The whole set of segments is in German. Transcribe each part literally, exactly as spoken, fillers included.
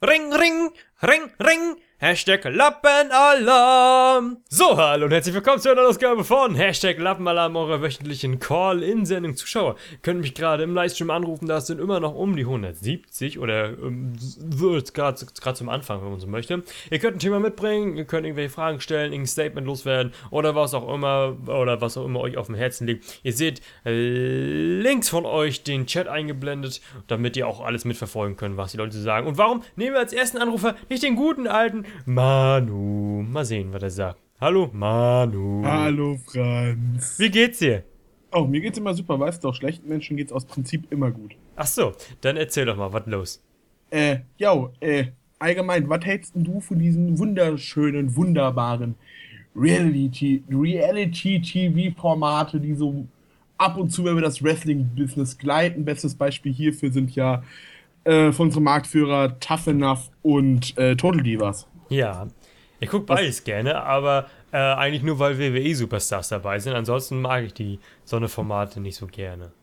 Ring, ring, ring, ring, Hashtag Lappenalarm. So, hallo und herzlich willkommen zu einer Ausgabe von Hashtag Lappenalarm, eurer wöchentlichen Call-In-Sendung. Zuschauer können mich gerade im Livestream anrufen, das sind immer noch um die hundertsiebzig oder ähm, wird gerade zum Anfang, wenn man so möchte. Ihr könnt ein Thema mitbringen, ihr könnt irgendwelche Fragen stellen, irgendein Statement loswerden oder was auch immer, oder was auch immer euch auf dem Herzen liegt. Ihr seht äh, links von euch den Chat eingeblendet, damit ihr auch alles mitverfolgen könnt, was die Leute sagen. Und warum nehmen wir als ersten Anrufer nicht den guten alten Manu? Mal sehen, was er sagt. Hallo, Manu. Hallo, Franz. Wie geht's dir? Oh, mir geht's immer super, weißt du, auch schlechten Menschen geht's aus Prinzip immer gut. Ach so, dann erzähl doch mal, was los? Äh, yo, äh, allgemein, was hältst denn du von diesen wunderschönen, wunderbaren Reality, Reality-T V-Formate, die so ab und zu über das Wrestling-Business gleiten? Bestes Beispiel hierfür sind ja äh, von unserem Marktführer Tough Enough und äh, Total Divas. Ja, ich guck beides gerne, aber äh, eigentlich nur, weil W W E-Superstars dabei sind. Ansonsten mag ich die so eine Formate nicht so gerne.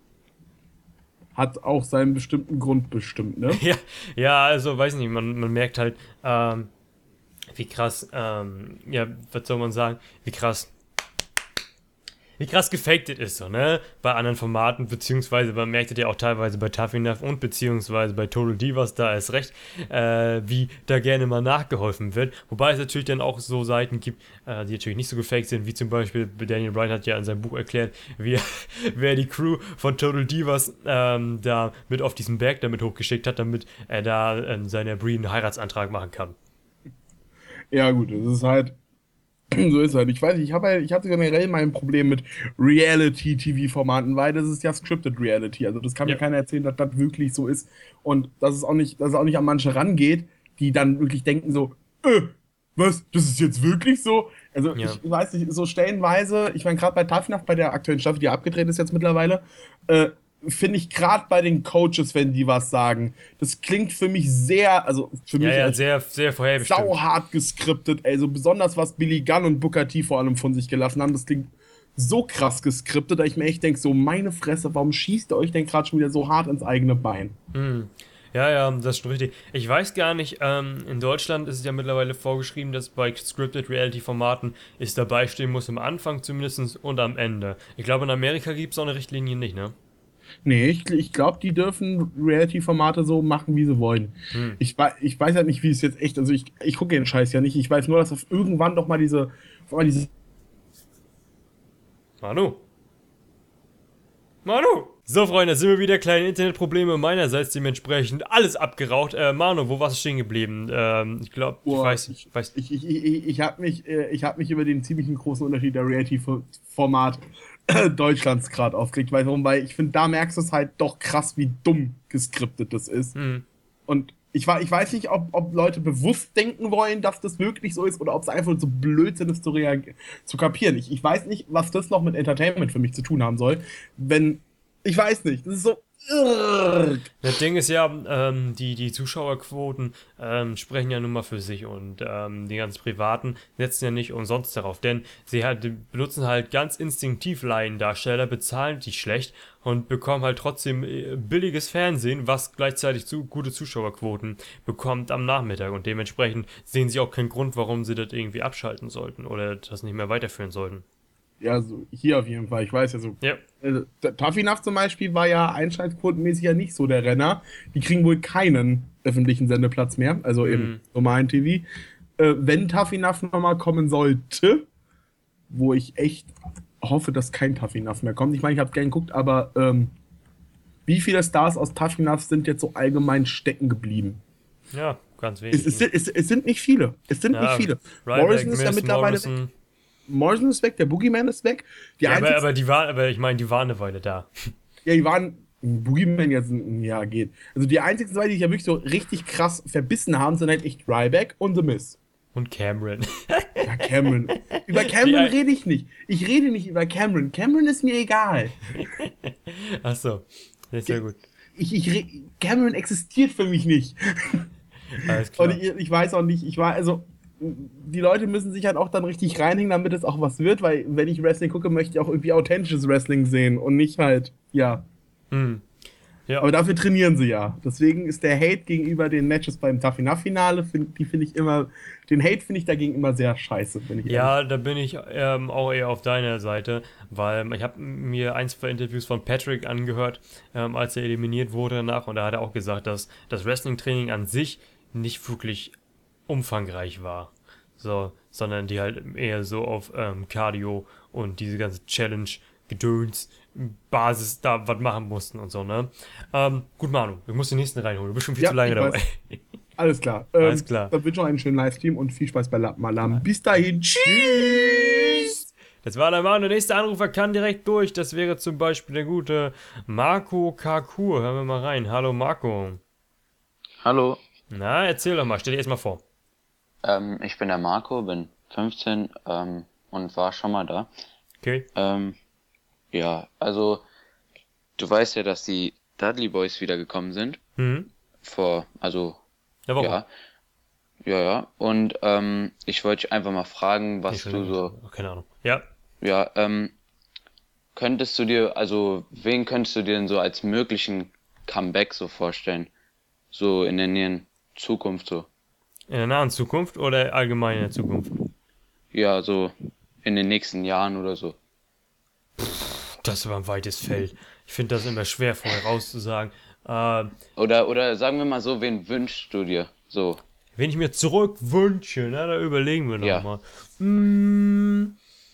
Hat auch seinen bestimmten Grund bestimmt, ne? Ja, ja, also weiß nicht, man, man merkt halt, ähm, wie krass, ähm, ja, was soll man sagen, wie krass, wie krass gefaked es ist, so, ne, bei anderen Formaten, beziehungsweise man merkt es ja auch teilweise bei Tough Enough und beziehungsweise bei Total Divas, da ist recht, äh, wie da gerne mal nachgeholfen wird, wobei es natürlich dann auch so Seiten gibt, äh, die natürlich nicht so gefaked sind, wie zum Beispiel Daniel Bryan hat ja in seinem Buch erklärt, wie wer die Crew von Total Divas ähm, da mit auf diesen Berg damit hochgeschickt hat, damit er da ähm, seiner Brie einen Heiratsantrag machen kann. Ja, gut, es ist halt. So ist halt. Ich weiß nicht, ich habe halt, ich hatte generell mein Problem mit Reality-T V-Formaten, weil das ist ja scripted Reality. Also das kann Ja. mir keiner erzählen, dass das wirklich so ist. Und dass es auch nicht, dass es auch nicht an manche rangeht, die dann wirklich denken so, äh, was, das ist jetzt wirklich so? Also Ja. ich weiß nicht, so stellenweise, ich meine gerade bei Tough Enough, bei der aktuellen Staffel, die abgedreht ist jetzt mittlerweile, äh, finde ich gerade bei den Coaches, wenn die was sagen, das klingt für mich sehr, also für Ja, mich ja, als sehr, sehr vorherbestimmt. sauhart geskriptet, also besonders was Billy Gunn und Booker T vor allem von sich gelassen haben, das klingt so krass geskriptet, da ich mir echt denke, so meine Fresse, warum schießt ihr euch denn gerade schon wieder so hart ins eigene Bein? Hm. Ja, ja, das ist schon richtig. Ich weiß gar nicht, ähm, in Deutschland ist es ja mittlerweile vorgeschrieben, dass bei Scripted Reality-Formaten es dabei stehen muss, am Anfang zumindest und am Ende. Ich glaube, in Amerika gibt es auch eine Richtlinie nicht, ne? Nee, ich, ich glaube, die dürfen Reality-Formate so machen, wie sie wollen. Hm. Ich, wei- ich weiß halt nicht, wie es jetzt echt, also ich, ich gucke den Scheiß ja nicht, ich weiß nur, dass auf irgendwann doch mal diese, auf einmal diese Manu? Manu! So, Freunde, sind wir wieder, kleine Internetprobleme meinerseits, dementsprechend alles abgeraucht. Äh, Manu, wo warst du stehen geblieben? Ähm, ich glaube, ich Boah, weiß, ich, ich weiß. ich, ich, ich, ich habe mich, äh, ich hab mich über den ziemlichen großen Unterschied der Reality-Format Deutschlands gerade aufgeregt. Weil, warum? Weil ich finde, da merkst du es halt doch krass, wie dumm geskriptet das ist. Hm. Und ich, wa- ich weiß nicht, ob, ob Leute bewusst denken wollen, dass das wirklich so ist oder ob es einfach so Blödsinn ist zu, reag- zu kapieren. Ich, ich weiß nicht, was das noch mit Entertainment für mich zu tun haben soll. Wenn, ich weiß nicht, das ist so. Irrgg. Das Ding ist ja, ähm, die, die Zuschauerquoten ähm, sprechen ja nun mal für sich und ähm, die ganz Privaten setzen ja nicht umsonst darauf, denn sie halt, die benutzen halt ganz instinktiv Laiendarsteller, bezahlen die schlecht und bekommen halt trotzdem äh, billiges Fernsehen, was gleichzeitig zu gute Zuschauerquoten bekommt am Nachmittag und dementsprechend sehen sie auch keinen Grund, warum sie das irgendwie abschalten sollten oder das nicht mehr weiterführen sollten. Ja, so hier auf jeden Fall. Ich weiß ja so. Ja. Also, Tough Enough zum Beispiel war ja einschaltquotenmäßig ja nicht so der Renner. Die kriegen wohl keinen öffentlichen Sendeplatz mehr, also Mhm. im normalen T V. Äh, wenn Tough Enough nochmal kommen sollte, wo ich echt hoffe, dass kein Tough Enough mehr kommt. Ich meine, ich habe gern geguckt, aber ähm, wie viele Stars aus Tough Enough sind jetzt so allgemein stecken geblieben? Ja, ganz wenig. Es, es, sind- es, es sind nicht viele. Es sind Ja, nicht viele. Ryback, Morrison ist ja Miz, mittlerweile weg. Morrison. Morrison ist weg, der Boogeyman ist weg. Die Ja, aber, einzigsten- aber die waren, aber ich meine, die waren eine Weile da. Ja, die waren. Boogeyman jetzt, ja, geht. Also die einzigen zwei, die sich ja wirklich so richtig krass verbissen haben, sind halt echt Ryback und The Miz. Und Cameron. Ja, Cameron. Über Cameron Ja. rede ich nicht. Ich rede nicht über Cameron. Cameron ist mir egal. Achso, das ist ja gut. Ich, ich, re- Cameron existiert für mich nicht. Alles klar. Und ich, ich weiß auch nicht, ich war, also, die Leute müssen sich halt auch dann richtig reinhängen, damit es auch was wird, weil, wenn ich Wrestling gucke, möchte ich auch irgendwie authentisches Wrestling sehen und nicht halt, ja. Hm. Ja. Aber dafür trainieren sie ja. Deswegen ist der Hate gegenüber den Matches beim Tough Enough-Finale, find, die finde ich immer, den Hate finde ich dagegen immer sehr scheiße, wenn ich ehrlich Ja, da bin ich ähm, auch eher auf deiner Seite, weil ich habe mir ein, zwei Interviews von Patrick angehört, ähm, als er eliminiert wurde danach, und da hat er auch gesagt, dass das Wrestling-Training an sich nicht wirklich umfangreich war, so, sondern die halt eher so auf ähm, Cardio und diese ganze Challenge-Gedöns Basis da was machen mussten und so, ne? Ähm, gut, Manu, ich muss den nächsten reinholen, du bist schon viel Ja, zu lange ich dabei. weiß. Alles klar. Alles Ähm, klar. dann wünsche ich noch einen schönen Livestream und viel Spaß bei Malam. Bis dahin. Tschüss. Tschüss! Das war der Mann. Der nächste Anrufer kann direkt durch. Das wäre zum Beispiel der gute Marco Kakur. Hören wir mal rein. Hallo Marco. Hallo, Na, erzähl doch mal. Stell dir erst mal vor. ähm, ich bin der Marco, bin fünfzehn ähm, und war schon mal da. Okay. Ähm, ja, also du weißt ja, dass die Dudley Boys wiedergekommen sind. Hm. Vor, also Eine Woche. ja, ja, ja. Und ähm, ich wollte dich einfach mal fragen, Nee, was schon du lange. so, Oh, keine Ahnung. Ja. ja, ähm, könntest du dir, also wen könntest du dir denn so als möglichen Comeback so vorstellen? So in der näheren Zukunft so. In der nahen Zukunft oder allgemein in der Zukunft? Ja, so in den nächsten Jahren oder so. Das war ein weites Feld. Ich finde das immer schwer vorher rauszusagen. Äh, Oder, oder sagen wir mal so, wen wünschst du dir? So, Wenn ich mir zurück wünsche, na, da überlegen wir ja. nochmal. Hm,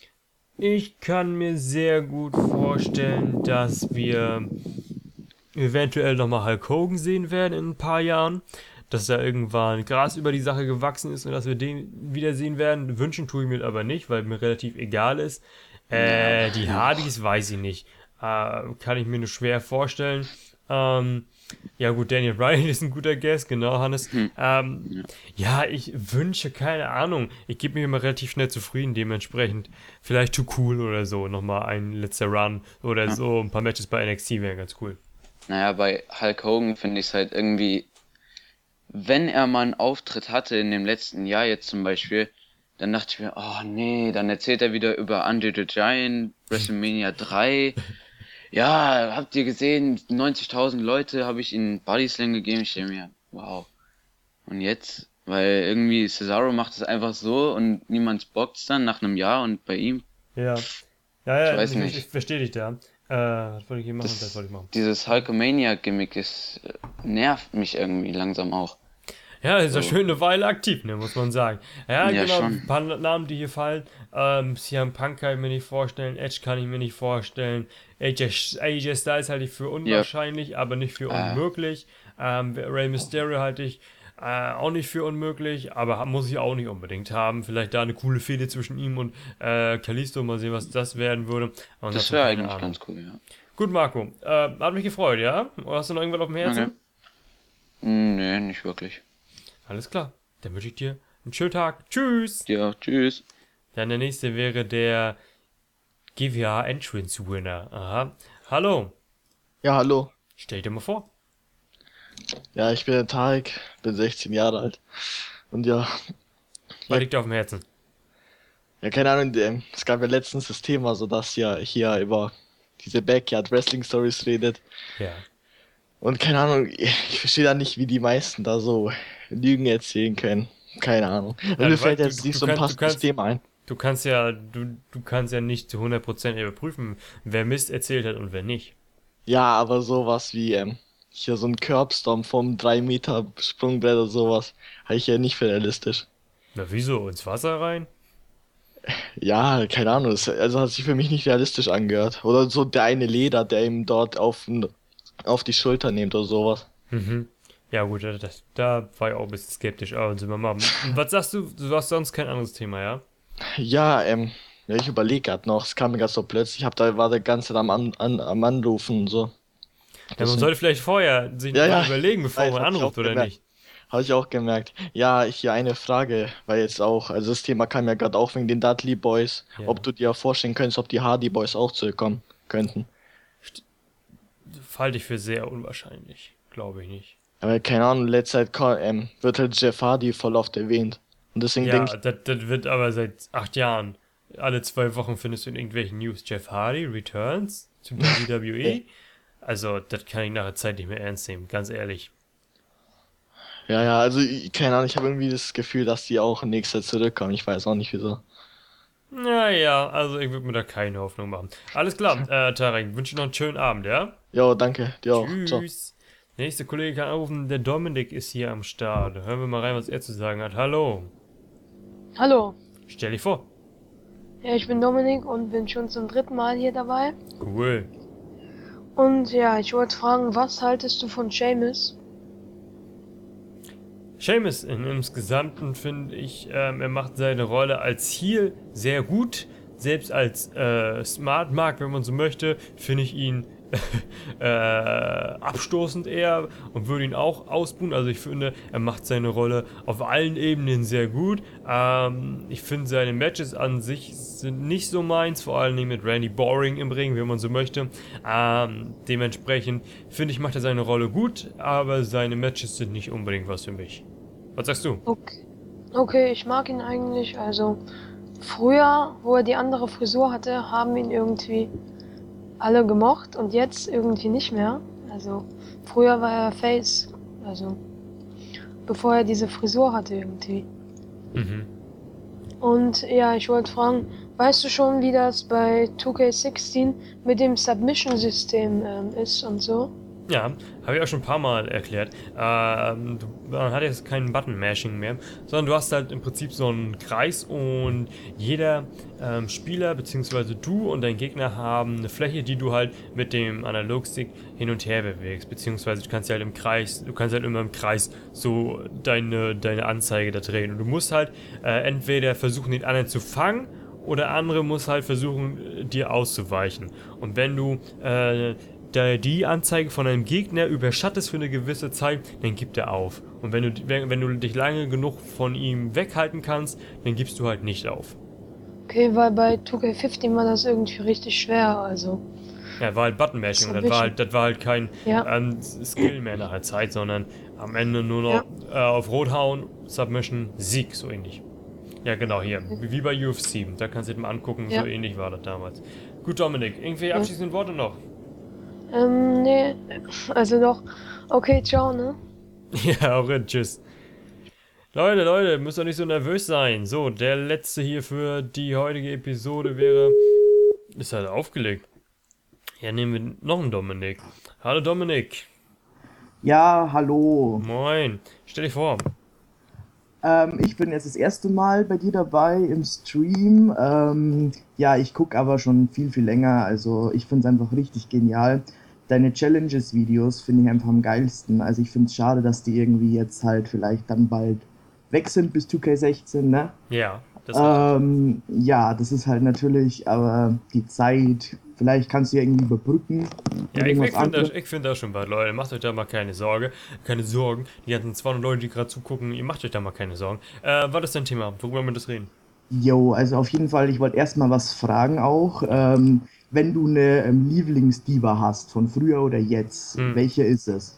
ich kann mir sehr gut vorstellen, dass wir eventuell nochmal Hulk Hogan sehen werden in ein paar Jahren. Dass da irgendwann Gras über die Sache gewachsen ist und dass wir den wiedersehen werden. Wünschen tue ich mir aber nicht, weil mir relativ egal ist. Äh, die Hardys weiß ich nicht. Äh, kann ich mir nur schwer vorstellen. Ähm, ja gut, Daniel Bryan ist ein guter Guest, genau, Hannes. Ähm, ja, ich wünsche, keine Ahnung. Ich gebe mir immer relativ schnell zufrieden, dementsprechend. Vielleicht Too Cool oder so. Nochmal ein letzter Run oder so. Ein paar Matches bei N X T wären ganz cool. Naja, bei Hulk Hogan finde ich es halt irgendwie, wenn er mal einen Auftritt hatte in dem letzten Jahr jetzt zum Beispiel, dann dachte ich mir, oh nee, dann erzählt er wieder über Andre the Giant, WrestleMania drei. Ja, habt ihr gesehen, neunzigtausend Leute habe ich in Bodyslam gegeben. Ich denke mir, wow. Und jetzt? Weil irgendwie Cesaro macht es einfach so und niemand bockt's dann nach einem Jahr und bei ihm, Ja. Ja, ich ja, weiß ich, ich, nicht. ich verstehe dich da. Äh, was wollte ich hier machen? Das, Das, wollte ich machen. dieses Hulkamania-Gimmick ist, äh, nervt mich irgendwie langsam auch. Ja, ist ja So. schön eine Weile aktiv, ne, muss man sagen. Ja, Ja, genau, schon. ein paar Namen, die hier fallen. Ähm, C M Punk kann ich mir nicht vorstellen, Edge kann ich mir nicht vorstellen, A J, A J Styles halte ich für Ja, unwahrscheinlich, aber nicht für äh, unmöglich. Ähm, Rey Mysterio halte ich äh, auch nicht für unmöglich, aber ha- muss ich auch nicht unbedingt haben. Vielleicht da eine coole Fehde zwischen ihm und äh, Kalisto, mal sehen, was das werden würde. das Ansonsten wäre keine eigentlich Ahnung. ganz cool, ja. Gut, Marco, äh, hat mich gefreut, ja? Oder hast du noch irgendwas auf dem Okay. Herzen? Hm, nee, nicht wirklich. Alles klar, dann wünsche ich dir einen schönen Tag. Tschüss! Ja, tschüss. Dann der nächste wäre der G W A Entrance Winner. Aha. Hallo, Ja, hallo. stell dir mal vor. Ja, ich bin der Tarek, bin sechzehn Jahre alt. Und ja, Was liegt dir auf dem Herzen? ja, keine Ahnung, ähm, es gab ja letztens das Thema, so dass ja hier über diese Backyard Wrestling Stories redet. Ja. Und keine Ahnung, ich verstehe da nicht, wie die meisten da so Lügen erzählen können. Keine Ahnung. Und Ja, mir du, fällt du, jetzt du, nicht du, so ein kannst, du, passendes kannst, Thema ein. du kannst ja, du, du kannst ja nicht zu hundert Prozent überprüfen, wer Mist erzählt hat und wer nicht. Ja, aber sowas wie ähm, hier so ein Curbstomp vom drei Meter Sprungbrett oder sowas, halte ich ja nicht für realistisch. Na wieso? Ins Wasser rein? Ja, keine Ahnung, das, also hat sich für mich nicht realistisch angehört. Oder so der eine Leder, der ihm dort auf, n- auf die Schulter nimmt oder sowas. Mhm. Ja gut, das, das, da war ich auch ein bisschen skeptisch, aber sind wir mal. Was sagst du? Du hast sonst kein anderes Thema, ja? Ja, ähm, ja, ich überlege gerade noch, es kam mir gerade so plötzlich, ich hab da war der ganze Zeit am, an, an, am Anrufen und so. Ja, man Deswegen, sollte vielleicht vorher sich ja, mal ja, überlegen, bevor weiß, man hab ich anruft, auch oder gemerkt. nicht? Habe ich auch gemerkt. Ja, hier eine Frage, weil jetzt auch, also das Thema kam ja gerade auch wegen den Dudley Boys, Ja. ob du dir vorstellen könntest, ob die Hardy Boys auch zurückkommen könnten. Halte ich für sehr unwahrscheinlich. Glaube ich nicht. Aber keine Ahnung, in letzter Zeit ko- ähm, wird halt Jeff Hardy voll oft erwähnt. Und deswegen denke Ja, ich, das, das wird aber seit acht Jahren. Alle zwei Wochen findest du in irgendwelchen News. Jeff Hardy returns zu W W E. Also, das kann ich nach der Zeit nicht mehr ernst nehmen, ganz ehrlich. Ja, ja, also ich- keine Ahnung, ich habe irgendwie das Gefühl, dass die auch nächstes Jahr zurückkommen. Ich weiß auch nicht wieso. Naja, also ich würde mir da keine Hoffnung machen. Alles klar, äh, Tarek, wünsche dir noch einen schönen Abend, ja? Jo, danke, dir auch. Ciao. Tschüss. Nächster Kollege kann anrufen, der Dominik ist hier am Start. Hören wir mal rein, was er zu sagen hat. Hallo, Hallo, stell dich vor. ja, ich bin Dominik und bin schon zum dritten Mal hier dabei. Cool. Und ja, ich wollte fragen, was haltest du von Seamus? Seamus in, insgesamten finde ich, ähm, er macht seine Rolle als Heel sehr gut. Selbst als äh, Smart Mark, wenn man so möchte, finde ich ihn äh, abstoßend eher und würde ihn auch ausbuhen. Also ich finde, er macht seine Rolle auf allen Ebenen sehr gut. Ähm, ich finde seine Matches an sich sind nicht so meins, vor allem mit Randy Boring im Ring, wenn man so möchte. Ähm, dementsprechend finde ich, macht er seine Rolle gut, aber seine Matches sind nicht unbedingt was für mich. Was sagst du? Okay. Okay, ich mag ihn eigentlich. Also, früher, wo er die andere Frisur hatte, haben ihn irgendwie alle gemocht und jetzt irgendwie nicht mehr. Also, früher war er Face. Also, bevor er diese Frisur hatte irgendwie. Mhm. Und ja, ich wollte fragen, weißt du schon, wie das bei zwei K sechzehn mit dem Submission-System ähm, ist und so? Ja, habe ich auch schon ein paar Mal erklärt. Ähm, du, man hat jetzt kein Button-Mashing mehr, sondern du hast halt im Prinzip so einen Kreis und jeder ähm, Spieler bzw. du und dein Gegner haben eine Fläche, die du halt mit dem Analogstick hin und her bewegst, beziehungsweise du kannst halt im Kreis, du kannst halt immer im Kreis so deine, deine Anzeige da drehen und du musst halt äh, entweder versuchen, den anderen zu fangen oder andere muss halt versuchen, äh, dir auszuweichen. Und wenn du äh, da die Anzeige von einem Gegner überschattest für eine gewisse Zeit, dann gibt er auf. Und wenn du, wenn, wenn du dich lange genug von ihm weghalten kannst, dann gibst du halt nicht auf. Okay, weil bei zwei K fünfzehn war das irgendwie richtig schwer, also. Ja, war halt Button-Mashing und das war halt, das war halt kein Ja. ähm, Skill mehr nach der Zeit, sondern am Ende nur noch äh, auf Rot hauen, Submission, Sieg, so ähnlich. Ja, genau, hier. Wie bei U F C. Da kannst du dir mal angucken, Ja. so ähnlich war das damals. Gut, Dominik, irgendwie Ja. abschließende Worte noch? Ähm, nee, also doch. Okay, ciao, ne? Ja, auch rein, tschüss. Leute, Leute, müsst ihr nicht so nervös sein. So, der letzte hier für die heutige Episode wäre... Ist halt aufgelegt. Ja, nehmen wir noch einen Dominik. Hallo Dominik. Ja, hallo. Moin. Stell dich vor. Ähm, ich bin jetzt das erste Mal bei dir dabei im Stream. Ähm, ja, ich gucke aber schon viel, viel länger. Also ich finde es einfach richtig genial. Deine Challenges-Videos finde ich einfach am geilsten. Also ich finde es schade, dass die irgendwie jetzt halt vielleicht dann bald weg sind bis zwei K sechzehn, ne? Ja, das war Ähm, ja, das ist halt natürlich, aber die Zeit, vielleicht kannst du ja irgendwie überbrücken. Ja, mit ich, irgendwas ich finde das, anderem. ich find das schon bald, Leute. Macht euch da mal keine Sorge. Keine Sorgen. Die ganzen zweihundert Leute, die gerade zugucken, ihr macht euch da mal keine Sorgen. Äh, was ist dein Thema? Worüber wollen wir das reden? Jo, also auf jeden Fall, ich wollte erstmal was fragen auch. Ähm, wenn du eine ähm, Lieblingsdiva hast, von früher oder jetzt, Hm. welche ist es?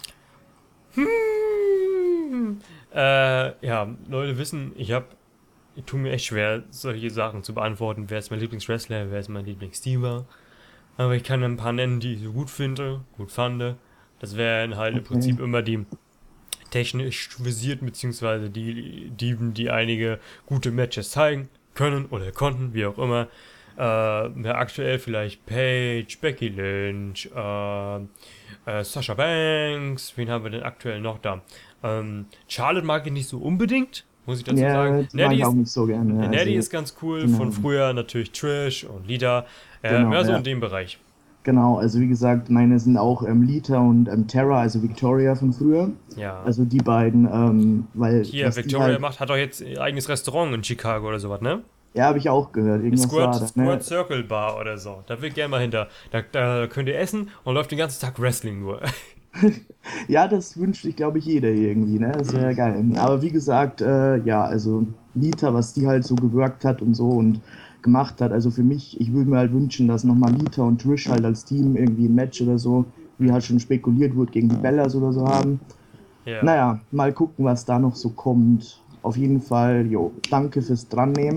Hm. Äh, ja, Leute wissen, ich hab. Ich tue mir echt schwer, solche Sachen zu beantworten. Wer ist mein Lieblingswrestler, wer ist mein Lieblingsdiva? Aber ich kann ein paar nennen, die ich so gut finde, gut fand. Das wären halt im Okay. Prinzip immer die technisch versierten, beziehungsweise die Diven, die einige gute Matches zeigen können oder konnten, wie auch immer. Äh, ja, aktuell vielleicht Paige, Becky Lynch, äh, äh, Sasha Banks, wen haben wir denn aktuell noch da? Ähm, Charlotte mag ich nicht so unbedingt, muss ich dazu Ja, sagen. die mag Natty ich auch ist, nicht so gerne. ja, Natty Also, ist ganz cool, genau. von früher natürlich Trish und Lita, äh, Genau, mehr so ja. in dem Bereich. Genau, also wie gesagt, meine sind auch ähm, Lita und ähm, Terra, also Victoria von früher. Ja. Also die beiden, ähm, weil. Hier, was die Victoria halt, macht, hat doch jetzt ihr eigenes Restaurant in Chicago oder sowas, ne? Ja, habe ich auch gehört. Irgendwas war Squirt, das, ne? Squirt Circle Bar oder so. Da will ich gerne mal hinter. Da, da könnt ihr essen und läuft den ganzen Tag Wrestling nur. Ja, das wünscht sich, glaube ich, jeder irgendwie, ne? Das wäre geil. Aber wie gesagt, äh, ja, also Lita, was die halt so gewirkt hat und so und gemacht hat, also für mich, ich würde mir halt wünschen, dass nochmal Lita und Trish halt als Team irgendwie ein Match oder so, wie halt schon spekuliert wurde, gegen die Bellas oder so haben. Ja. Naja, mal gucken, was da noch so kommt. Auf jeden Fall, jo, danke fürs Drannehmen.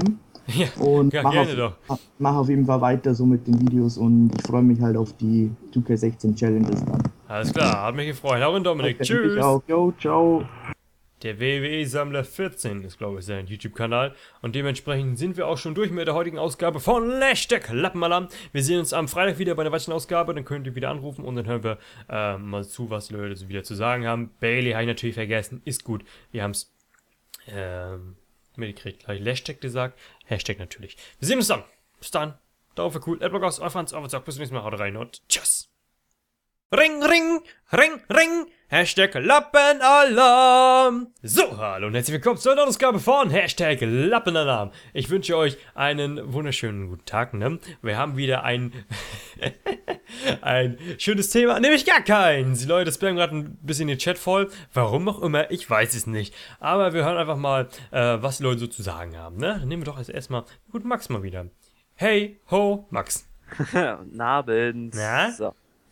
Ja, Und ja mach, gerne auf, doch. mach auf jeden Fall weiter so mit den Videos und ich freue mich halt auf die zwei K sechzehn Challenges dann. Alles klar, hat mich gefreut. Hau rein, Dominik. Okay, Tschüss. Ich auch. Yo, ciao. Der W W E-Sammler vierzehn ist, glaube ich, sein YouTube-Kanal. Und dementsprechend sind wir auch schon durch mit der heutigen Ausgabe von Hashtag Lappenmalam. Wir sehen uns am Freitag wieder bei einer weiteren Ausgabe. Dann könnt ihr wieder anrufen und dann hören wir äh, mal zu, was die Leute so wieder zu sagen haben. Bailey habe ich natürlich vergessen. Ist gut. Wir haben es ähm, mitgekriegt. Gleich Hashtag gesagt. Hashtag natürlich. Wir sehen uns dann. Bis dann. Dauer für cool. Adblock aus. Euer Franz. Auf Bis zum nächsten Mal. Haut rein und tschüss. Ring, ring, ring, ring, Hashtag Lappenalarm. So, hallo und herzlich willkommen zur neuen Ausgabe von Hashtag Lappenalarm. Ich wünsche euch einen wunderschönen guten Tag, ne? Wir haben wieder ein, ein schönes Thema, nämlich gar keins. Die Leute spammen gerade ein bisschen den Chat voll. Warum auch immer, ich weiß es nicht. Aber wir hören einfach mal, äh, was die Leute so zu sagen haben, ne? Dann nehmen wir doch als erstmal, gut, Max mal wieder. Hey, ho, Max. Guten Abend. Na? So.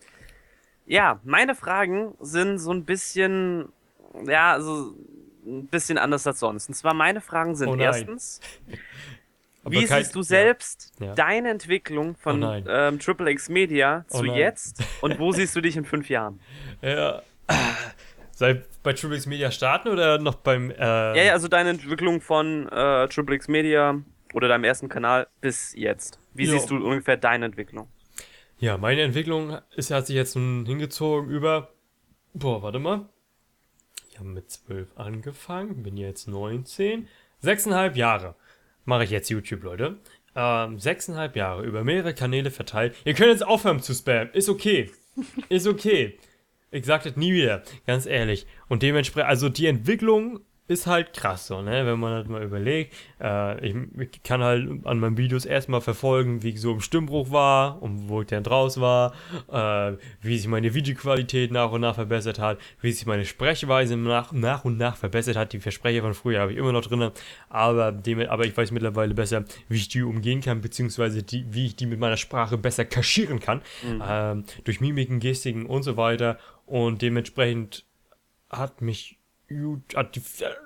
Ja, meine Fragen sind so ein bisschen, ja, also ein bisschen anders als sonst. Und zwar meine Fragen sind Oh nein. erstens, Aber wie kein- siehst du selbst Ja. deine Entwicklung Oh von nein. ähm, Triple X Media Oh zu nein. jetzt und wo siehst du dich in fünf Jahren? Ja. Sei bei Triple X Media starten oder noch beim. Äh, Ja, ja, also deine Entwicklung von äh, Triple X Media oder deinem ersten Kanal bis jetzt. Wie Jo. siehst du ungefähr deine Entwicklung? Ja, meine Entwicklung ist, hat sich jetzt nun hingezogen über. Boah, warte mal. Ich habe mit zwölf angefangen, bin jetzt neunzehn. Sechseinhalb Jahre mache ich jetzt YouTube, Leute. Ähm, sechseinhalb Jahre über mehrere Kanäle verteilt. Ihr könnt jetzt aufhören zu spammen. Ist okay. Ist okay. Ich sag das nie wieder, ganz ehrlich. Und dementsprechend, also die Entwicklung ist halt krass so, ne, wenn man halt mal überlegt. Äh, ich, ich kann halt an meinen Videos erstmal verfolgen, wie ich so im Stimmbruch war und wo ich dann draus war, äh, wie sich meine Videoqualität nach und nach verbessert hat, wie sich meine Sprechweise nach, nach und nach verbessert hat. Die Versprecher von früher habe ich immer noch drin, aber, dem, aber ich weiß mittlerweile besser, wie ich die umgehen kann, beziehungsweise die, wie ich die mit meiner Sprache besser kaschieren kann, Mhm. ähm, durch Mimiken, Gestiken und so weiter. Und dementsprechend hat mich hat die,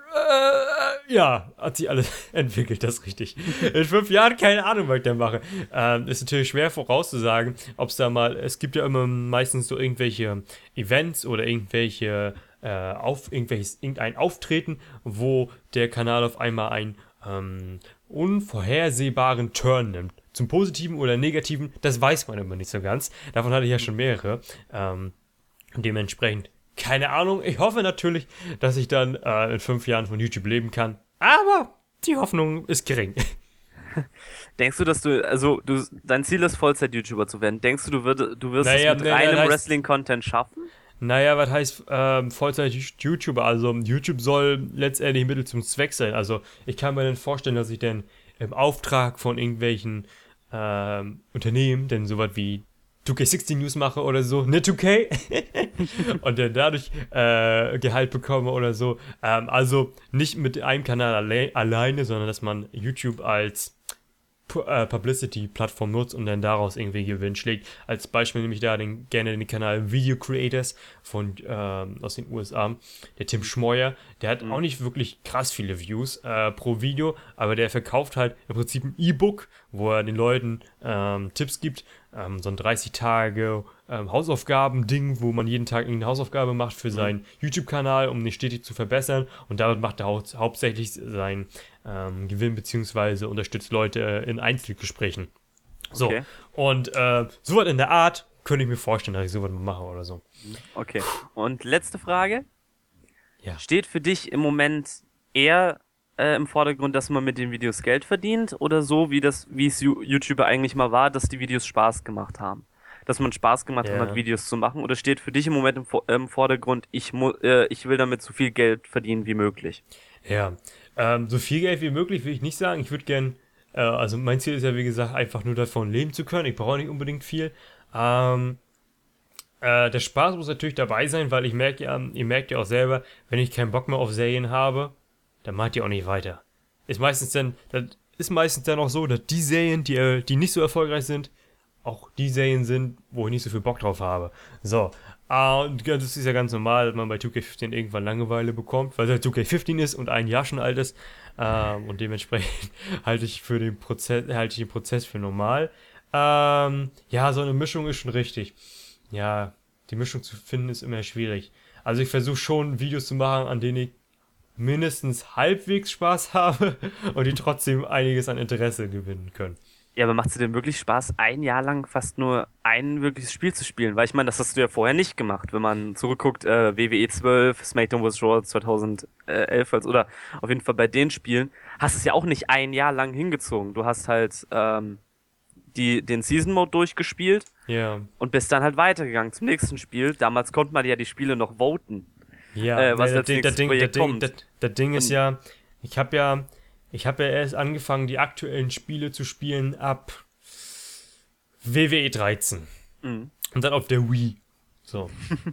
äh, ja, hat sich alles entwickelt, das ist richtig. In fünf Jahren keine Ahnung, was ich da mache. Ähm, ist natürlich schwer vorauszusagen, ob es da mal, es gibt ja immer meistens so irgendwelche Events oder irgendwelche, äh, auf, irgendwelches, irgendein Auftreten, wo der Kanal auf einmal einen ähm, unvorhersehbaren Turn nimmt. Zum Positiven oder Negativen, das weiß man immer nicht so ganz. Davon hatte ich ja schon mehrere. Ähm, dementsprechend keine Ahnung. Ich hoffe natürlich, dass ich dann äh, in fünf Jahren von YouTube leben kann. Aber die Hoffnung ist gering. Denkst du, dass du, also du, dein Ziel ist Vollzeit-YouTuber zu werden. Denkst du, du, würd, du wirst Naja, es mit naja, reinem das heißt- Wrestling-Content schaffen? Naja, was heißt ähm, Vollzeit-YouTuber? Also YouTube soll letztendlich Mittel zum Zweck sein. Also ich kann mir dann vorstellen, dass ich dann im Auftrag von irgendwelchen ähm, Unternehmen denn sowas wie zwei K sechzehn News mache oder so, ne zwei K? Und dann dadurch äh, Gehalt bekomme oder so. Ähm, also nicht mit einem Kanal alle alleine, sondern dass man YouTube als Pu- äh, Publicity-Plattform nutzt und dann daraus irgendwie Gewinn schlägt. Als Beispiel nehme ich da den, gerne den Kanal Video Creators von, ähm, aus den U S A. Der Tim Schmoyer, der hat auch nicht wirklich krass viele Views äh, pro Video, aber der verkauft halt im Prinzip ein E-Book, wo er den Leuten ähm, Tipps gibt. Ähm, so ein dreißig Tage ähm, Hausaufgaben-Ding, wo man jeden Tag irgendeine Hausaufgabe macht für seinen YouTube-Kanal, um den stetig zu verbessern. Und damit macht er hau hauptsächlich seinen ähm, Gewinn, beziehungsweise unterstützt Leute äh, in Einzelgesprächen. So, Okay. und äh, sowas in der Art könnte ich mir vorstellen, dass ich sowas mal mache oder so. Okay. Und letzte Frage. Ja. Steht für dich im Moment eher äh, im Vordergrund, dass man mit den Videos Geld verdient oder so, wie das, wie es Ju- YouTuber eigentlich mal war, dass die Videos Spaß gemacht haben? Dass man Spaß gemacht Ja. hat, Videos zu machen? Oder steht für dich im Moment im, Vor- im Vordergrund, ich, mu äh, ich will damit so viel Geld verdienen wie möglich? Ja, ähm, so viel Geld wie möglich will ich nicht sagen. Ich würde gern, äh, also mein Ziel ist ja wie gesagt, einfach nur davon leben zu können. Ich brauche nicht unbedingt viel. Ähm, äh, der Spaß muss natürlich dabei sein, weil ich merke ja, ihr merkt ja auch selber, wenn ich keinen Bock mehr auf Serien habe, dann macht ihr auch nicht weiter. Ist meistens dann, das ist meistens dann auch so, dass die Serien, die, äh, die nicht so erfolgreich sind, auch die Serien sind, wo ich nicht so viel Bock drauf habe. So, Ah, und das ist ja ganz normal, dass man bei zwei K fünfzehn irgendwann Langeweile bekommt, weil es halt zwei K fünfzehn ist und ein Jahr schon alt ist. Ähm, und dementsprechend halte ich für den Prozess, halte ich den Prozess für normal. Ähm, ja, so eine Mischung ist schon richtig. Ja, die Mischung zu finden ist immer schwierig. Also ich versuche schon Videos zu machen, an denen ich mindestens halbwegs Spaß habe und die trotzdem einiges an Interesse gewinnen können. Ja, aber macht es dir denn wirklich Spaß, ein Jahr lang fast nur ein wirkliches Spiel zu spielen? Weil ich meine, das hast du ja vorher nicht gemacht. Wenn man zurückguckt, äh, W W E zwölf, SmackDown vs. Raw zweitausendelf, als, oder auf jeden Fall bei den Spielen, hast es ja auch nicht ein Jahr lang hingezogen. Du hast halt ähm, die, den Season Mode durchgespielt Ja, und bist dann halt weitergegangen zum nächsten Spiel. Damals konnte man ja die Spiele noch voten. ja, Äh, was ne, als das, Ding, das, nächstes Ding, das, Projekt Ding, kommt. das, das Ding ist Und- ja, ich habe ja, ich habe ja erst angefangen, die aktuellen Spiele zu spielen ab W W E dreizehn. Mhm. Und dann auf der Wii. So.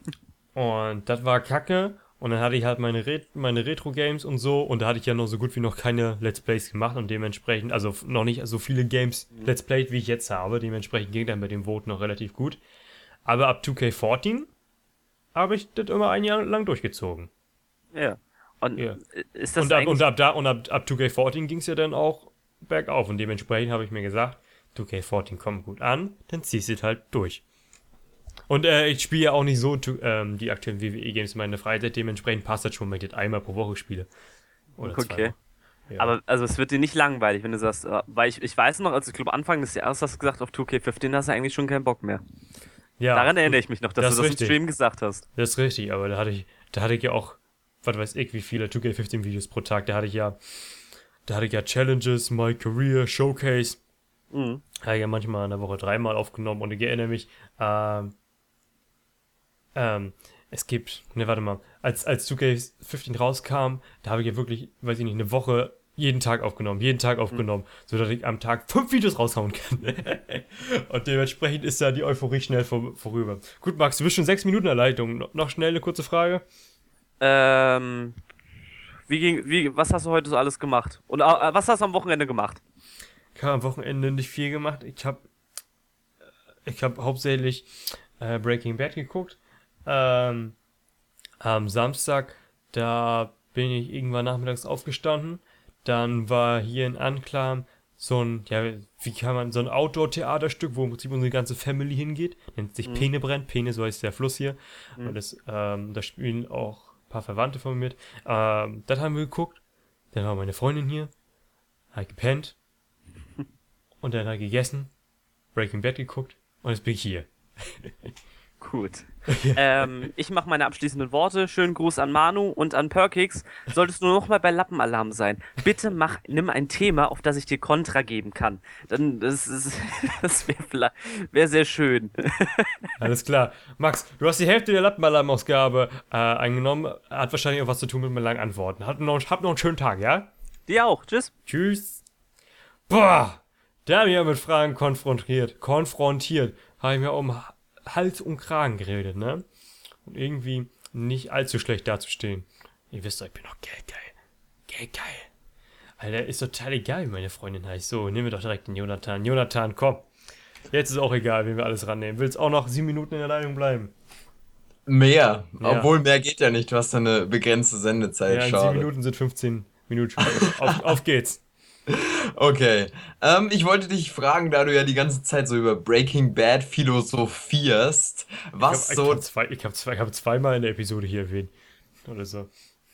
Und das war kacke. Und dann hatte ich halt meine, Ret meine Retro-Games und so. Und da hatte ich ja noch so gut wie noch keine Let's Plays gemacht. Und dementsprechend, also noch nicht so viele Games Let's Played, wie ich jetzt habe. Dementsprechend ging dann bei dem Vote noch relativ gut. Aber ab zwei K vierzehn habe ich das immer ein Jahr lang durchgezogen. Ja. Und Ja. ist das Und ab, eigentlich... und ab da und ab, ab zwei K vierzehn ging es ja dann auch bergauf. Und dementsprechend habe ich mir gesagt, zwei K vierzehn kommt gut an, dann ziehst du es halt durch. Und äh, ich spiele ja auch nicht so tu- ähm, die aktuellen W W E-Games in meiner Freizeit, dementsprechend passt das schon, wenn ich das einmal pro Woche spiele. Oder Okay. zweimal. Ja. Aber also es wird dir nicht langweilig, wenn du sagst, äh, weil ich, ich weiß noch, also ich glaube Anfang des Jahres hast du gesagt, auf zwei K fünfzehn hast du eigentlich schon keinen Bock mehr. ja, Daran gut, erinnere ich mich noch, dass das du ist das im richtig. Stream gesagt hast. Das ist richtig, aber da hatte ich, da hatte ich ja auch, was weiß ich, wie viele zwei K fünfzehn Videos pro Tag, da hatte ich ja, da hatte ich ja Challenges, My Career, Showcase, Mhm. habe ich ja manchmal in der Woche dreimal aufgenommen und ich erinnere mich, ähm, ähm, es gibt, ne, warte mal, als, als zwei K fünfzehn rauskam, da habe ich ja wirklich, weiß ich nicht, eine Woche jeden Tag aufgenommen, jeden Tag aufgenommen, sodass ich am Tag fünf Videos raushauen kann. Und dementsprechend ist da die Euphorie schnell vor, vorüber. Gut, Max, du bist schon sechs Minuten in der Leitung. No- Noch schnell eine kurze Frage. Ähm, wie ging, wie, was hast du heute so alles gemacht? Und äh, was hast du am Wochenende gemacht? Ich habe am Wochenende nicht viel gemacht. Ich habe ich hab hauptsächlich äh, Breaking Bad geguckt. Ähm, am Samstag, da bin ich irgendwann nachmittags aufgestanden. Dann war hier in Anklam so ein, ja, wie kann man, so ein Outdoor-Theaterstück, wo im Prinzip unsere ganze Family hingeht. Nennt sich Mhm. Penebrenn. Pene, so heißt der Fluss hier. Mhm. Und das, ähm, da spielen auch ein paar Verwandte von mir mit. Ähm, das haben wir geguckt. Dann war meine Freundin hier. Hat gepennt. Und dann hat gegessen. Breaking Bad geguckt. Und jetzt bin ich hier. Gut. ähm, ich mache meine abschließenden Worte. Schönen Gruß an Manu und an Perkix. Solltest du noch mal bei Lappenalarm sein, bitte mach, nimm ein Thema, auf das ich dir Kontra geben kann. Dann, das, ist- das wäre wär sehr schön. Alles klar. Max, du hast die Hälfte der Lappenalarm-Ausgabe äh, eingenommen. Hat wahrscheinlich auch was zu tun mit meinen langen Antworten. Hat noch, hab noch einen schönen Tag, ja? Dir auch. Tschüss. Tschüss. Boah, der hat mich ja mit Fragen konfrontiert. Konfrontiert. Habe ich mir um Hals und Kragen geredet, ne? Und irgendwie nicht allzu schlecht dazustehen. Ihr wisst doch, ich bin doch geldgeil. Geldgeil. Alter, ist total egal, wie meine Freundin heißt. So, nehmen wir doch direkt den Jonathan. Jonathan, komm. Jetzt ist auch egal, wen wir alles rannehmen. Willst auch noch sieben Minuten in der Leitung bleiben? Mehr. Ja. Obwohl mehr geht ja nicht. Du hast ja eine begrenzte Sendezeit. Ja, in sieben Schade. Minuten sind fünfzehn Minuten. auf, auf geht's. Okay. Ähm, ich wollte dich fragen, da du ja die ganze Zeit so über Breaking Bad philosophierst, was ich so. habe zwei, ich hab zwei, ich hab zweimal in der Episode hier erwähnt. Oder so.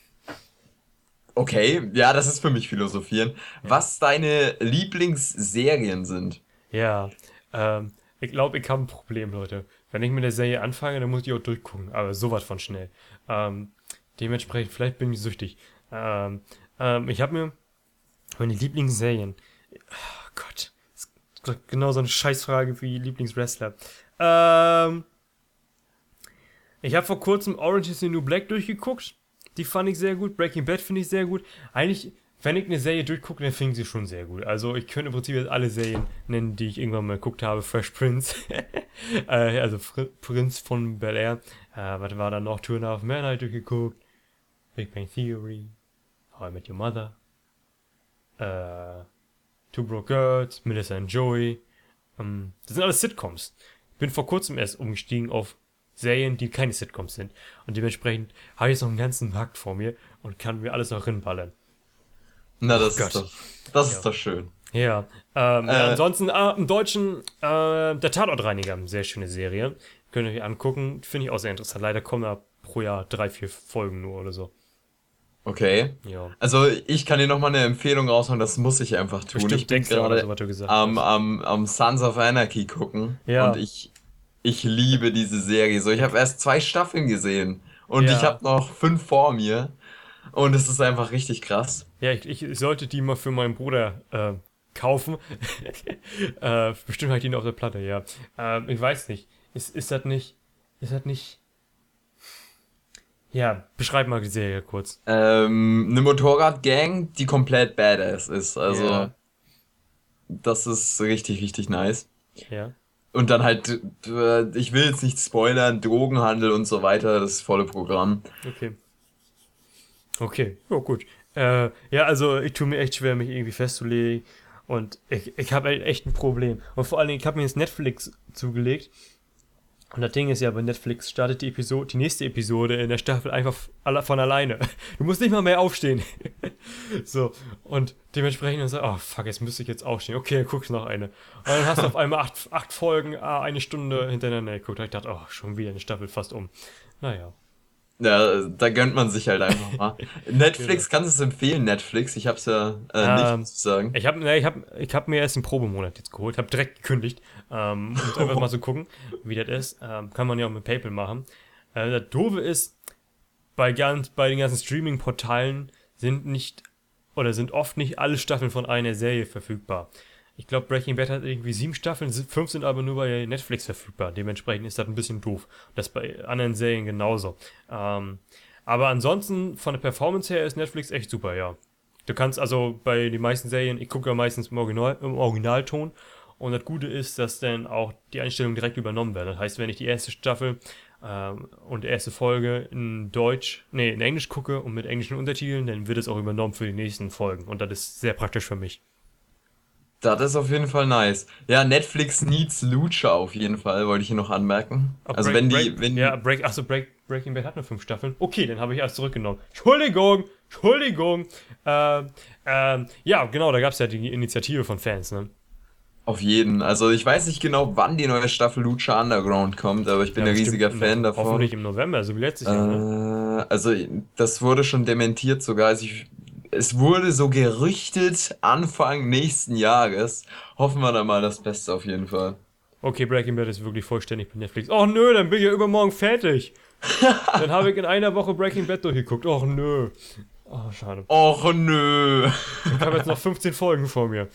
Okay, ja, das ist für mich philosophieren. Was deine Lieblingsserien sind. Ja, ähm, ich glaube, ich habe ein Problem, Leute. Wenn ich mit der Serie anfange, dann muss ich auch durchgucken. Aber sowas von schnell. Ähm, dementsprechend, vielleicht bin ich süchtig. Ähm, ähm, ich habe mir meine Lieblingsserien. Oh Gott. Das ist genau so eine Scheißfrage wie Lieblingswrestler. Ähm, ich habe vor kurzem Orange is the New Black durchgeguckt. Die fand ich sehr gut. Breaking Bad finde ich sehr gut. Eigentlich, wenn ich eine Serie durchgucke, dann finde ich sie schon sehr gut. Also ich könnte im Prinzip jetzt alle Serien nennen, die ich irgendwann mal geguckt habe. Fresh Prince. äh, also Fr Prinz von Bel-Air. Äh, was war da noch? Two and a Half Men halt durchgeguckt. Big Bang Theory. How I Met Your Mother. Äh, Two Broke Girls. Melissa and Joey. Ähm, das sind alles Sitcoms. Bin vor kurzem erst umgestiegen auf Serien, die keine Sitcoms sind. Und dementsprechend habe ich jetzt noch einen ganzen Markt vor mir und kann mir alles noch rinballern. Na, Oh das Gott. ist doch, das ist Ja. doch schön. Ja, ähm, Äh. ja ansonsten äh, im Deutschen äh, der Tatortreiniger, sehr schöne Serie. Könnt ihr euch angucken, finde ich auch sehr interessant. Leider kommen da pro Jahr drei, vier Folgen nur oder so. Okay. Ja. Also ich kann dir nochmal eine Empfehlung raushauen, das muss ich einfach tun. Bestimmt Ich bin Dexter oder gerade so, was du gesagt am, hast. am, am Sons of Anarchy gucken Ja. und ich, ich liebe diese Serie. So, ich habe erst zwei Staffeln gesehen und Ja. ich habe noch fünf vor mir und es ist einfach richtig krass. Ja, ich, ich, ich sollte die mal für meinen Bruder äh, kaufen. äh, bestimmt habe ich die noch auf der Platte, ja. Ähm, ich weiß nicht. Ist, ist das nicht. Ist das nicht. Ja, beschreib mal die Serie kurz. Ähm, eine Motorradgang, die komplett badass ist. Also Ja. das ist richtig, richtig nice. Ja. Und dann halt, äh, ich will jetzt nicht spoilern, Drogenhandel und so weiter, das volle Programm. Okay. Okay, ja gut. Äh, ja, also ich tue mir echt schwer, mich irgendwie festzulegen. Und ich, ich habe echt ein Problem. Und vor allen Dingen, ich habe mir jetzt Netflix zugelegt. Und das Ding ist ja, bei Netflix startet die Episode, die nächste Episode in der Staffel einfach alle- von alleine. Du musst nicht mal mehr aufstehen. So, und dementsprechend dann so, oh fuck, jetzt müsste ich jetzt aufstehen. Okay, dann guckst du noch eine. Und dann hast du auf einmal acht, acht Folgen, ah, eine Stunde hintereinander geguckt. Und ich dachte, oh, schon wieder eine Staffel fast um. Naja. Ja, da gönnt man sich halt einfach mal. Netflix, kannst du es empfehlen, Netflix? Ich hab's ja äh, Ähm, nicht zu sagen. Ich habe ne, ich hab, ich hab mir erst einen Probemonat jetzt geholt, habe direkt gekündigt, ähm, um einfach mal zu gucken, wie das ist. Ähm, kann man ja auch mit PayPal machen. Äh, das Doofe ist, bei, ganz, bei den ganzen Streaming-Portalen sind nicht, oder sind oft nicht alle Staffeln von einer Serie verfügbar. Ich glaube, Breaking Bad hat irgendwie sieben Staffeln, si- fünf sind aber nur bei Netflix verfügbar. Dementsprechend ist das ein bisschen doof. Das bei anderen Serien genauso. Ähm, aber ansonsten, von der Performance her ist Netflix echt super, ja. Du kannst also bei den meisten Serien, ich gucke ja meistens im, Original, im Originalton. Und das Gute ist, dass dann auch die Einstellungen direkt übernommen werden. Das heißt, wenn ich die erste Staffel ähm, und die erste Folge in Deutsch, nee, in Englisch gucke und mit englischen Untertiteln, dann wird es auch übernommen für die nächsten Folgen. Und das ist sehr praktisch für mich. Das ist auf jeden Fall nice. Ja, Netflix needs Lucha auf jeden Fall, wollte ich hier noch anmerken. Ob Also Break- wenn die, Break, wenn ja, Break, achso, Break, Breaking Bad hat nur fünf Staffeln. Okay, dann habe ich alles zurückgenommen. Entschuldigung, Entschuldigung. Ähm, ähm, ja, genau, da gab es ja die Initiative von Fans, ne? auf jeden. Also ich weiß nicht genau, wann die neue Staffel Lucha Underground kommt, aber ich bin Ja, ein bestimmt riesiger im- Fan davon. Hoffentlich im November, so wie letztes Jahr, ne? Äh, also das wurde schon dementiert sogar. Also ich, es wurde so gerüchtet Anfang nächsten Jahres. Hoffen wir da mal das Beste auf jeden Fall. Okay, Breaking Bad ist wirklich vollständig bei Netflix. Oh nö, dann bin ich ja übermorgen fertig. Dann habe ich in einer Woche Breaking Bad durchgeguckt. Och nö. Oh, schade. Och nö. Ich habe jetzt noch fünfzehn Folgen vor mir.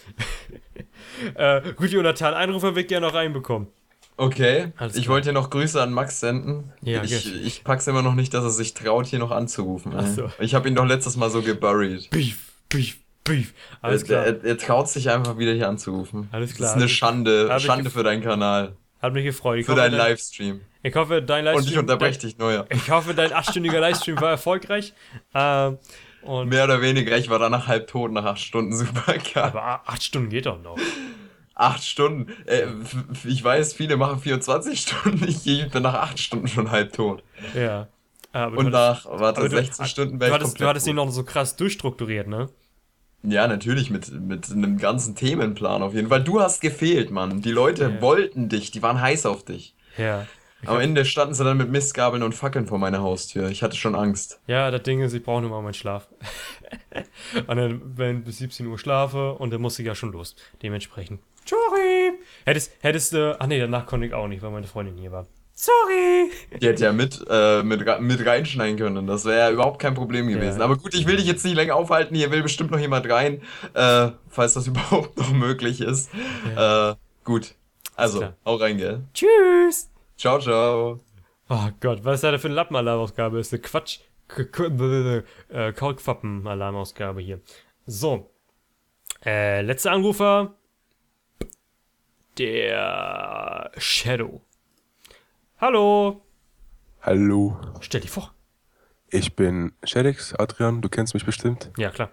äh, gut, Jonathan, Einrufer will ich gerne noch reinbekommen. Okay, Alles ich klar. wollte hier noch Grüße an Max senden. Ja, ich, gerne. ich pack's immer noch nicht, dass er sich traut, hier noch anzurufen. Ach ey. so. Ich habe ihn doch letztes Mal so geburied. Beef, Beef, Beef. Alles er, klar. Er, er traut sich einfach wieder hier anzurufen. Alles klar. Das ist eine Schande. Hab ich Schande gef- für deinen Kanal. Hat mich gefreut. Ich Für hoffe, deinen dein- Livestream. Ich hoffe, dein Und Livestream. ich unterbreche dich, neuer. Ich hoffe, dein achtstündiger Livestream war erfolgreich. Ähm, und Mehr oder weniger, ich war danach halb tot nach acht Stunden. Super geil. aber a- acht Stunden geht doch noch. Acht Stunden. Äh, f- f- ich weiß, viele machen vierundzwanzig Stunden. Ich bin nach acht Stunden schon halb tot. Ja. Aber du Und hattest- nach, warte, aber du- sechzehn Stunden Du wäre ich hattest, du komplett hattest ihn tot. noch so krass durchstrukturiert, ne? Ja, natürlich, mit, mit einem ganzen Themenplan auf jeden Fall. Du hast gefehlt, Mann. Die Leute Ja. wollten dich, die waren heiß auf dich. Ja. Ich Am hab- Ende standen sie dann mit Mistgabeln und Fackeln vor meiner Haustür. Ich hatte schon Angst. Ja, das Ding ist, ich brauche nur mal meinen Schlaf. Und dann, wenn bis siebzehn Uhr schlafe und dann muss ich ja schon los. Dementsprechend. Sorry! Hättest, hättest du. Ach nee, danach konnte ich auch nicht, weil meine Freundin hier war. Sorry! Die hätte ja mit, äh, mit, ra- mit reinschneiden können. Das wäre ja überhaupt kein Problem gewesen. Ja. Aber gut, ich will dich jetzt nicht länger aufhalten. Hier will bestimmt noch jemand rein, äh, falls das überhaupt noch möglich ist. Äh, gut. Also, klar. hau rein, gell? Tschüss! Ciao, ciao. Oh Gott, was ist da denn für eine Lappenalarmausgabe? Ist eine Quatsch. K- K- äh, Kaulquappen-Alarmausgabe hier. So. Äh, letzter Anrufer. Der Shadow. Hallo. Hallo, Stell dich vor. ich bin Shadix, Adrian, du kennst mich bestimmt. Ja, klar.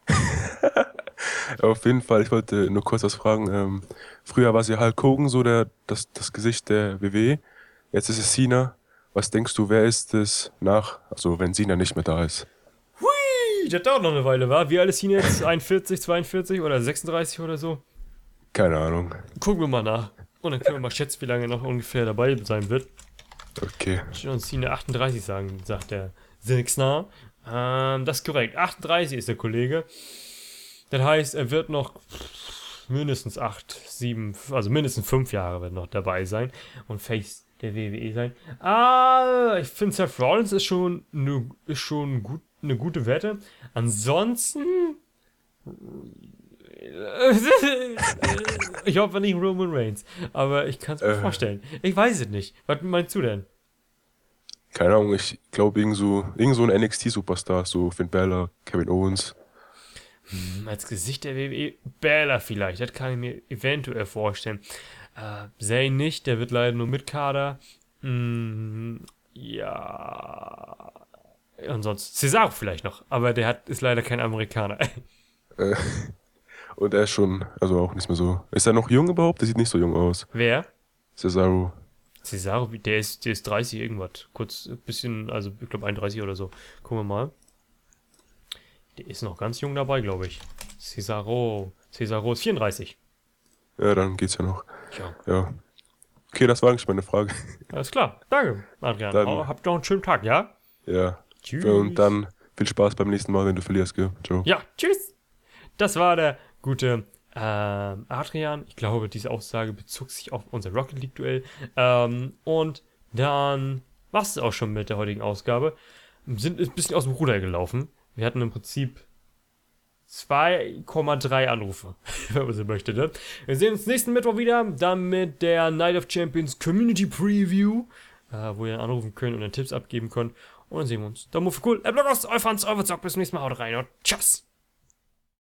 Auf jeden Fall, ich wollte nur kurz was fragen. Ähm, früher war es ja Hulk Hogan so der, das, das Gesicht der W W E, jetzt ist es Cena Was denkst du, wer ist es nach, also wenn Cena nicht mehr da ist? Hui, das dauert noch eine Weile, wa? Wie alt ist Cena jetzt? einundvierzig, zweiundvierzig oder sechsunddreißig oder so? Keine Ahnung. Gucken wir mal nach. Und dann können wir mal schätzen, wie lange er noch ungefähr dabei sein wird. Okay. Ich will uns Cena achtunddreißig sagen, sagt der Sixner. Ähm, das ist korrekt. achtunddreißig ist der Kollege. Das heißt, er wird noch mindestens acht, sieben, also mindestens fünf Jahre wird noch dabei sein und Face der W W E sein. Ah, ich finde Seth Rollins ist schon eine ist schon gut, eine gute Wette. Ansonsten ich hoffe nicht Roman Reigns, aber ich kann es mir Äh. vorstellen. Ich weiß es nicht. Was meinst du denn? Keine Ahnung, ich glaube irgend so, irgend so ein N X T-Superstar, so Finn Balor, Kevin Owens. Hm, als Gesicht der W W E, Balor vielleicht, das kann ich mir eventuell vorstellen. Äh, Zayn nicht, der wird leider nur mit Kader. Hm, ja. Und sonst Cesaro vielleicht noch, aber der hat, ist leider kein Amerikaner. Äh, und er ist schon, also auch nicht mehr so. Ist er noch jung überhaupt? Der sieht nicht so jung aus. Wer? Cesaro. Cesaro, der ist, der ist dreißig irgendwas. Kurz ein bisschen, also ich glaube einunddreißig oder so. Gucken wir mal. Der ist noch ganz jung dabei, glaube ich. Cesaro. Cesaro ist vierunddreißig. Ja, dann geht's ja noch. Ja. Ja. Okay, das war eigentlich meine Frage. Alles klar. Danke, Adrian. Dann- Oh, habt noch einen schönen Tag, ja? Ja. Tschüss. Und dann viel Spaß beim nächsten Mal, wenn du verlierst, gell? Ciao. Ja, tschüss. Das war der gute ähm, Adrian. Ich glaube, diese Aussage bezog sich auf unser Rocket League Duell. Ähm, und dann war es auch schon mit der heutigen Ausgabe. Sind ein bisschen aus dem Ruder gelaufen. Wir hatten im Prinzip zwei Komma drei Anrufe, wenn man so möchte. Ne? Wir sehen uns nächsten Mittwoch wieder, dann mit der Night of Champions Community Preview, äh, wo ihr anrufen könnt und dann Tipps abgeben könnt. Und dann sehen wir uns. Daumen hoch für cool. Äh, Bloggers, euer Franz, euer Zock. Bis zum nächsten Mal. Haut rein und tschüss.